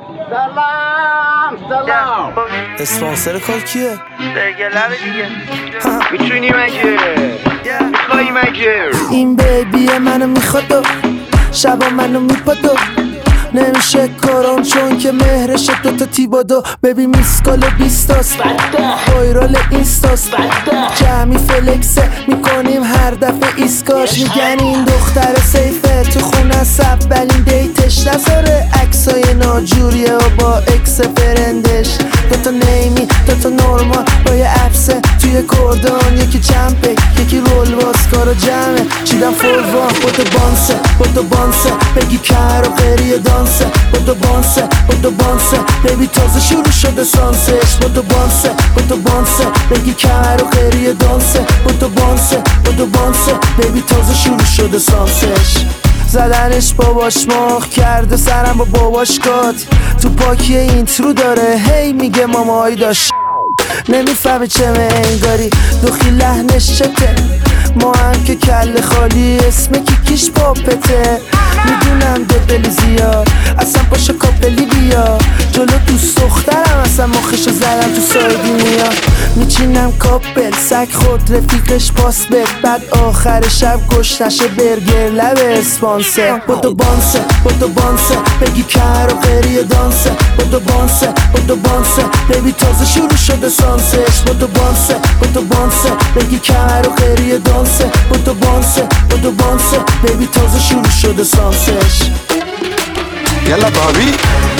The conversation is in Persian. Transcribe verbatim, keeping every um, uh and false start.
سلام سلام. اسپانسر کار کیه؟ برگلر دیگه. میتونی مگه؟ میخوایی مگه؟ این بیبی منو میخواد و شبا منو میپاد و نمیشه کاران چون که مهرش دوتا تیبادو. ببین میسکال بیستاست وایرال اینستاست جمعی فلکسه میکنیم هر دفعه ایسکاش. میگن این دختر سیفه تو خونه سب بلین دیتش نذاره عکسای ناجوریه و با اکس فرندش. دوتا نیمی دوتا نورمال با یه عفسه توی کردان، یکی جمپه یکی رول باز کارا جمعه چیدم فولوان با تو بانسه با تو بانسه بگی کر و قریه دانسه با تو بانسه با تو بانسه بیبی تازه شروع شده سانسش با تو بانسه با تو بانسه بگی کر و قریه دانسه با تو بانسه با تو بانسه بیبی تازه شروع شده سانسش. زدنش باباش مخ کرده سرم با باباش کات تو پاکی اینترو داره هی میگه مامایی داشت نمیفهمه چه انگاری دوخی لحنش چته. ما هم که کل خالی اسم کیکیش پاپته. میدونم دو دلی زیاد اصلا پاشو کاپلی بیا جلو دوست دخترم اصلا مخشو زدم تو سایدینیا. میچینم کاپل سگ خود رفیقش پاس بد بعد آخر شب گشت نشه برگر لب اسپانسر با تو بانسه با تو بانسه بگی کر و قریه دانسه با تو بانسه با تو بانسه بیبی تازه شروع شده سانسش با تو بانسه با تو بانسه بگی کر و قریه دانسه با تو بانسه با تو بانسه بیبی تازه شروع شده سانسش. یلا بابی